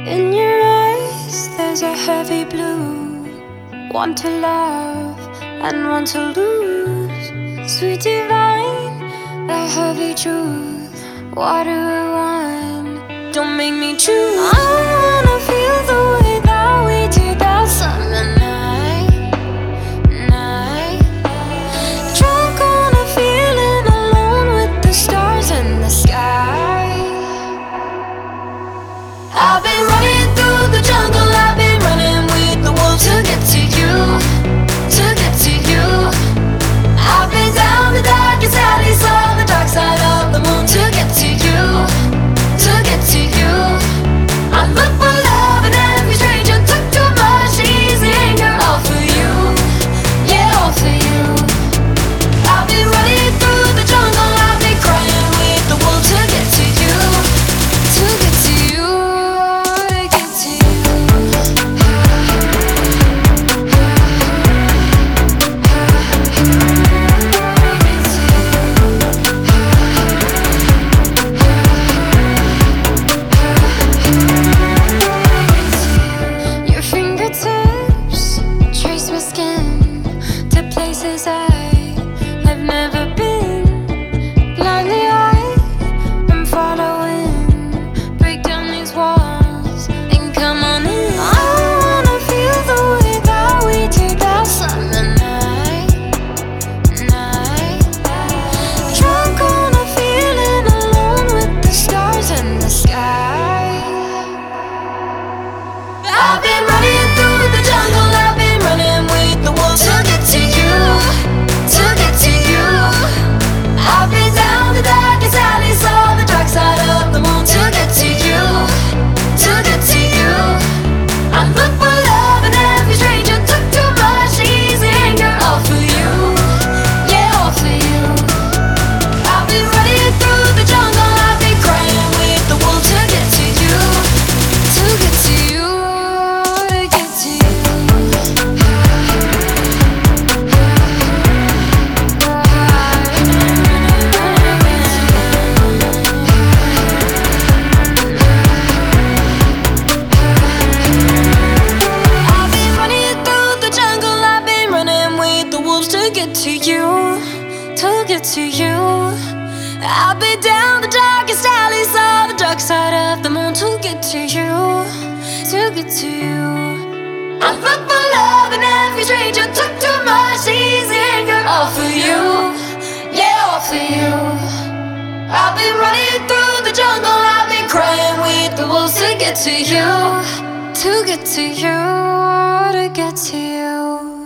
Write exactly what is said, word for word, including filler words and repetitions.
In your eyes, there's a heavy blue. One to love and one to lose. Sweet divine, the heavy truth. What do I want? Don't make me choose. I wanna feel the way that we did that summer night, night. Drunk on a feeling, alone with the stars in the sky. I've been running through the jungle, I've been running with the wolves to get to you, to get to you. I've been down the darkest alleys, saw the dark side of the moon to get to you, to get to you. I look for love in every stranger, took too much easy anger, all for you, yeah, all for you. I've been running through the jungle, I've been crying with the wolves to get to you, to get to you. I've been running through the jungle, I've been running with the wolves to get to you, to get to you. I've been down the darkest alleys, saw the dark side of the moon to get to you, to get to you. I look for love in every stranger, took too much easy anger, all for you, yeah, all for you. I've been running through the jungle, I've been crying with the wolves to get to you, to get to you. To get to you, to get to you. I've been down the darkest alleys, saw the dark side of the moon to get to you, to get to you. I look for love in every stranger, took too much easy anger, all for you, yeah, all for you. I've been running through the jungle, I've been crying with the wolves to get to you, to get to you, to get to you.